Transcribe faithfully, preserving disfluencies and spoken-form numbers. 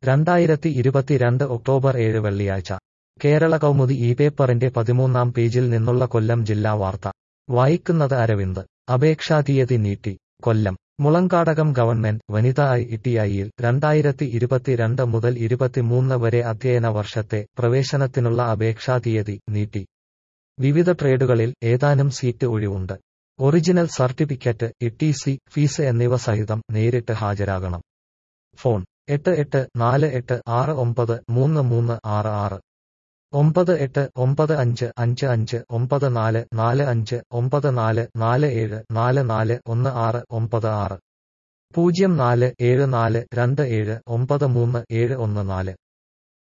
രണ്ടായിരത്തി ഇരുപത്തിരണ്ട് ഒക്ടോബർ ഏഴ് വെള്ളിയാഴ്ച കേരള കൗമുദി ഈ പേപ്പറിന്റെ പതിമൂന്നാം പേജിൽ നിന്നുള്ള കൊല്ലം ജില്ലാ വാർത്ത വായിക്കുന്നത് അരവിന്ദ്. അപേക്ഷാതീയതി നീട്ടി. കൊല്ലം മുളങ്കാടകം ഗവൺമെന്റ് വനിതാ ഐ ടി ഐയിൽ രണ്ടായിരത്തി ഇരുപത്തിരണ്ട് മുതൽ ഇരുപത്തിമൂന്ന് വരെ അധ്യയന വർഷത്തെ പ്രവേശനത്തിനുള്ള അപേക്ഷാതീയതി നീട്ടി. വിവിധ ട്രേഡുകളിൽ ഏതാനും സീറ്റ് ഒഴിവുണ്ട്. Original certificate, E T C, fees എന്നിവ സഹിതം നേരിട്ട് ഹാജരാകണം. ഫോൺ എട്ട് എട്ട് നാല് എട്ട് ആറ് ഒമ്പത് മൂന്ന് മൂന്ന് ആറ് ആറ്, ഒമ്പത് എട്ട് ഒമ്പത് അഞ്ച് അഞ്ച് അഞ്ച് ഒമ്പത് നാല് നാല് അഞ്ച് ഒമ്പത് നാല് നാല് ഏഴ് നാല് നാല് ഒന്ന് ആറ് ഒമ്പത് ആറ്, പൂജ്യം നാല് ഏഴ് നാല് രണ്ട് ഏഴ് ഒമ്പത് മൂന്ന് ഏഴ് ഒന്ന് നാല്.